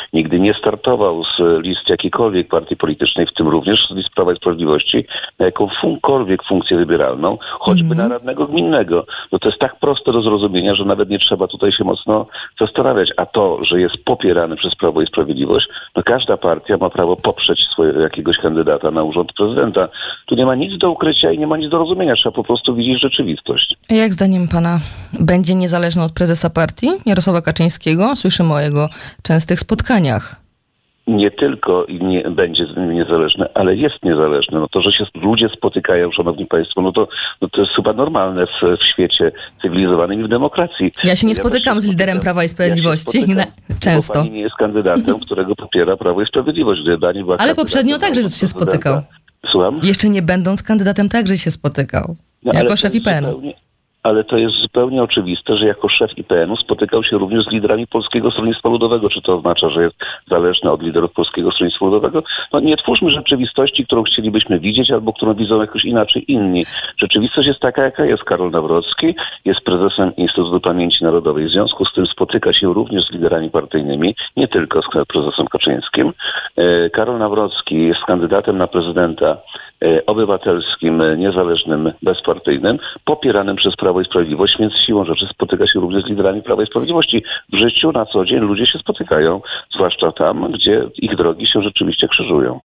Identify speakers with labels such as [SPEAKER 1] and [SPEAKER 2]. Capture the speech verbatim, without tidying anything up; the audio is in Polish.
[SPEAKER 1] nigdy nie startował z list jakiejkolwiek partii politycznej, w tym również z list Prawa i Sprawiedliwości, na jakąkolwiek funkcję wybieralną, choćby mm. na radnego gminnego. No to jest tak proste do zrozumienia, że nawet nie trzeba tutaj się mocno zastanawiać. A to, że jest popierany przez Prawo i Sprawiedliwość, no każda partia ma prawo poprzeć swojego jakiegoś kandydata na urząd prezydenta. Tu nie ma nic do ukrycia i nie ma nic do rozumienia. Trzeba po prostu widzieć rzeczywistość.
[SPEAKER 2] A jak zdaniem pana będzie niezależny od prezesa partii Jarosława Kaczyńskiego? Słyszymy o jego częstych spotkaniach.
[SPEAKER 1] Nie tylko nie będzie niezależny, ale jest niezależny. No to, że się ludzie spotykają, szanowni państwo, no to, no to jest chyba normalne w, w świecie cywilizowanym i w demokracji.
[SPEAKER 2] Ja się nie
[SPEAKER 1] ja
[SPEAKER 2] spotykam z liderem Prawa i Sprawiedliwości. Ja często.
[SPEAKER 1] Bo pani nie jest kandydatem, którego popiera Prawo i Sprawiedliwość. Gdyby pani była
[SPEAKER 2] ale poprzednio także się spotykał.
[SPEAKER 1] Słucham?
[SPEAKER 2] Jeszcze nie będąc kandydatem także się spotykał.
[SPEAKER 1] No,
[SPEAKER 2] jako szef I P N.
[SPEAKER 1] Zupełnie... Ale to jest zupełnie oczywiste, że jako szef I P N u spotykał się również z liderami Polskiego Stronnictwa Ludowego. Czy to oznacza, że jest zależny od liderów Polskiego Stronnictwa Ludowego? No nie twórzmy rzeczywistości, którą chcielibyśmy widzieć albo którą widzą jakoś inaczej inni. Rzeczywistość jest taka, jaka jest. Karol Nawrocki jest prezesem Instytutu Pamięci Narodowej. W związku z tym spotyka się również z liderami partyjnymi, nie tylko z prezesem Kaczyńskim. Karol Nawrocki jest kandydatem na prezydenta obywatelskim, niezależnym, bezpartyjnym, popieranym przez Prawo i Sprawiedliwość, więc siłą rzeczy spotyka się również z liderami Prawa i Sprawiedliwości. W życiu na co dzień ludzie się spotykają, zwłaszcza tam, gdzie ich drogi się rzeczywiście krzyżują.